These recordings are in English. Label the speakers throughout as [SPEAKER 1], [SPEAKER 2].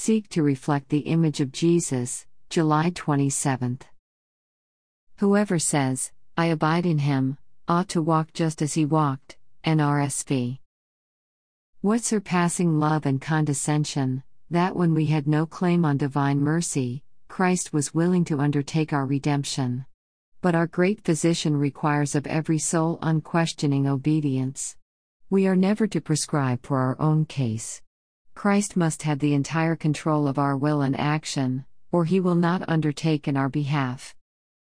[SPEAKER 1] seek to reflect the image of Jesus, July 27. Whoever says, "I abide in him," ought to walk just as he walked, NRSV. What surpassing love and condescension, that when we had no claim on divine mercy, Christ was willing to undertake our redemption. But our great physician requires of every soul unquestioning obedience. We are never to prescribe for our own case. Christ must have the entire control of our will and action, or he will not undertake in our behalf.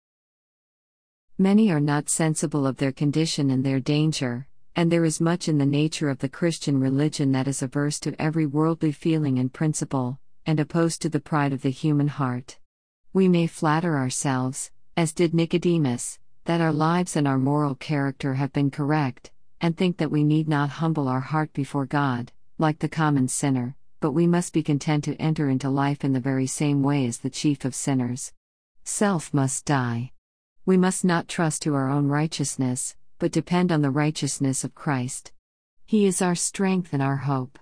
[SPEAKER 1] Many are not sensible of their condition and their danger, and there is much in the nature of the Christian religion that is averse to every worldly feeling and principle, and opposed to the pride of the human heart. We may flatter ourselves, as did Nicodemus, that our lives and our moral character have been correct, and think that we need not humble our heart before God, like the common sinner, but we must be content to enter into life in the very same way as the chief of sinners. Self must die. We must not trust to our own righteousness, but depend on the righteousness of Christ. He is our strength and our hope.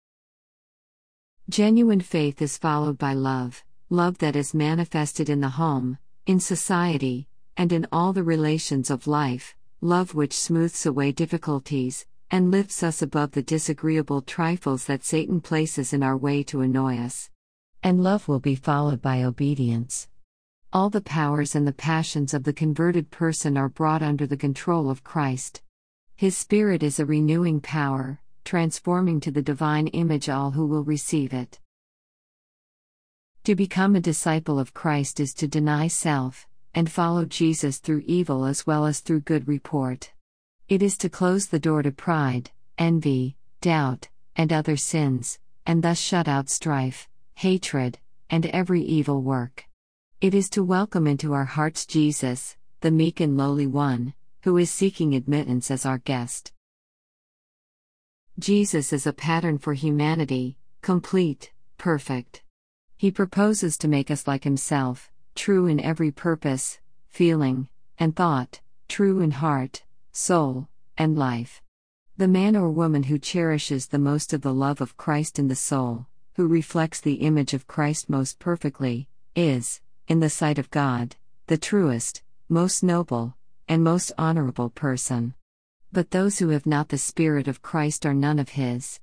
[SPEAKER 1] Genuine faith is followed by love, love that is manifested in the home, in society, and in all the relations of life, love which smooths away difficulties, and lifts us above the disagreeable trifles that Satan places in our way to annoy us. And love will be followed by obedience. All the powers and the passions of the converted person are brought under the control of Christ. His Spirit is a renewing power, transforming to the divine image all who will receive it. To become a disciple of Christ is to deny self, and follow Jesus through evil as well as through good report. It is to close the door to pride, envy, doubt, and other sins, and thus shut out strife, hatred, and every evil work. It is to welcome into our hearts Jesus, the meek and lowly one, who is seeking admittance as our guest. Jesus is a pattern for humanity, complete, perfect. He proposes to make us like himself, true in every purpose, feeling, and thought, true in heart, soul, and life. The man or woman who cherishes the most of the love of Christ in the soul, who reflects the image of Christ most perfectly, is, in the sight of God, the truest, most noble, and most honorable person. But those who have not the Spirit of Christ are none of his.